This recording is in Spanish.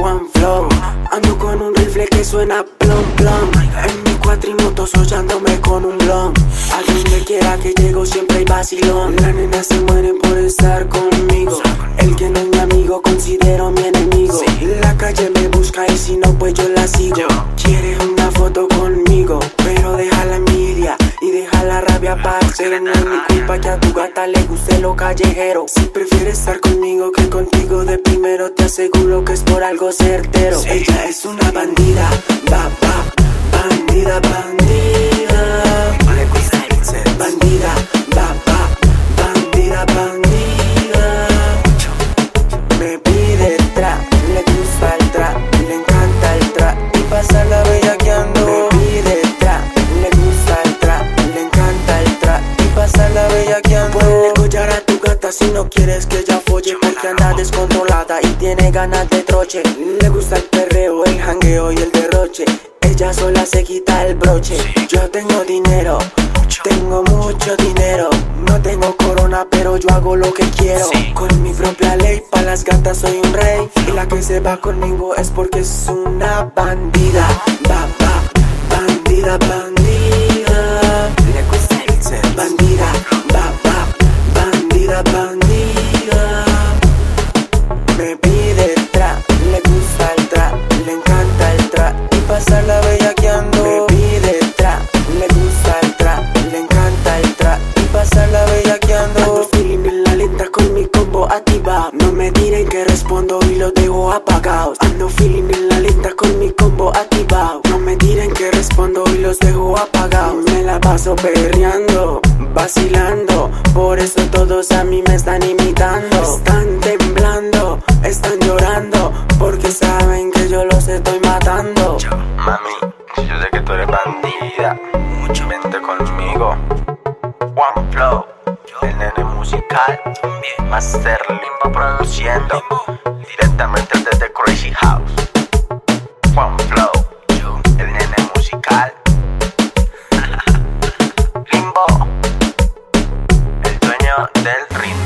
One Flow. Ando con un rifle que suena plom plom. En mi cuatrimoto sollándome con un blon. A donde quiera que llego siempre hay vacilón. Las nenas se mueren por estar conmigo. El que no es mi amigo considero mi enemigo. La calle me busca y si no pues yo la sigo. Quieres una foto conmigo, pero deja la envidia y deja la rabia, parcero. No es mi culpa que a tu gata le guste lo callejero. Si prefieres estar conmigo que contigo de primero, te aseguro que es por algo certero. Ella es una bandida, bandida, bandida. Le gusta el ser bandida, bandida, bandida. Me pide trap, le gusta el trap, le encanta el trap y pasa la bellaqueando. Me pide trap, le gusta el trap, le encanta el trap y pasa la bellaqueando. Ponle collar a tu gata si no quieres que ella folle, porque anda descontrolada y tiene ganas de troche. Le gusta el perreo, el jangueo y el derroche. Ella sola se quita el broche. Yo tengo dinero, tengo mucho dinero. No tengo corona pero yo hago lo que quiero. Con mi propia ley, pa' las gatas soy un rey. Y la que se va conmigo es porque es una bandida. Bandida, bandida. Le gusta el ser bandida. Bandida, bandida. Me pide trap, le gusta el trap, le encanta el trap y pasa la bellaqueando. Me pide trap, le gusta el trap, le encanta el trap y pasa la bellaqueando. Ando feeling en la lenta con mi combo activado. No me tiren que respondo y los dejo apagados. Ando feeling en la lenta con mi combo activado. No me tiren que respondo y los dejo apagados. Me la paso perreando, vacilando, por eso todos a mí me están imitando. Están temblando, están llorando, porque saben que yo los estoy matando. Mami, yo sé que tú eres bandida, mucho vente conmigo. One Flow, el nene musical, Master Limbo produciendo, directamente desde Crazy House. One Flow, el nene musical. Limbo, el dueño del ritmo.